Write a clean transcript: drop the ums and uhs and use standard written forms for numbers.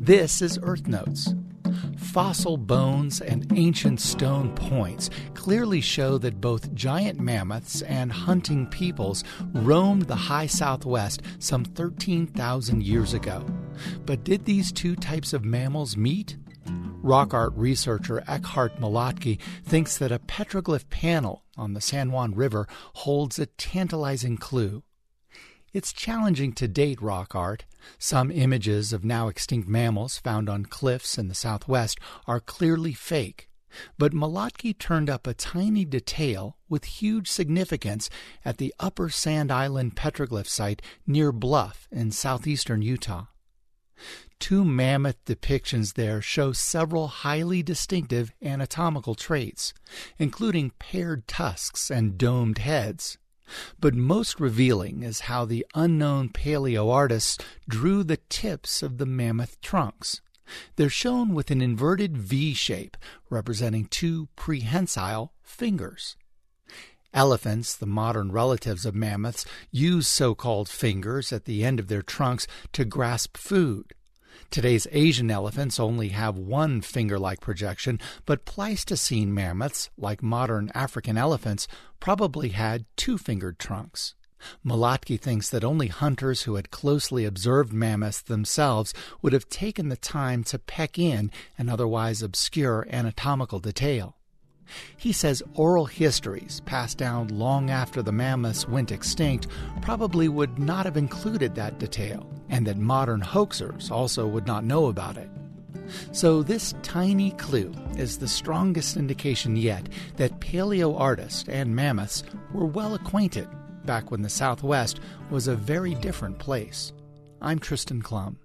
This is Earth Notes. Fossil bones and ancient stone points clearly show that both giant mammoths and hunting peoples roamed the high Southwest some 13,000 years ago. But did these two types of mammals meet? Rock art researcher Eckhard Malotki thinks that a petroglyph panel on the San Juan River holds a tantalizing clue. It's challenging to date rock art. Some images of now extinct mammals found on cliffs in the Southwest are clearly fake. But Malotki turned up a tiny detail with huge significance at the Upper Sand Island petroglyph site near Bluff in southeastern Utah. Two mammoth depictions there show several highly distinctive anatomical traits, including paired tusks and domed heads. But most revealing is how the unknown paleoartists drew the tips of the mammoth trunks. They're shown with an inverted V shape, representing two prehensile fingers. Elephants, the modern relatives of mammoths, use so-called fingers at the end of their trunks to grasp food. Today's Asian elephants only have one finger-like projection, but Pleistocene mammoths, like modern African elephants, probably had two-fingered trunks. Malotki thinks that only hunters who had closely observed mammoths themselves would have taken the time to peck in an otherwise obscure anatomical detail. He says oral histories passed down long after the mammoths went extinct probably would not have included that detail, and that modern hoaxers also would not know about it. So this tiny clue is the strongest indication yet that paleoartists and mammoths were well acquainted back when the Southwest was a very different place. I'm Tristan Klum.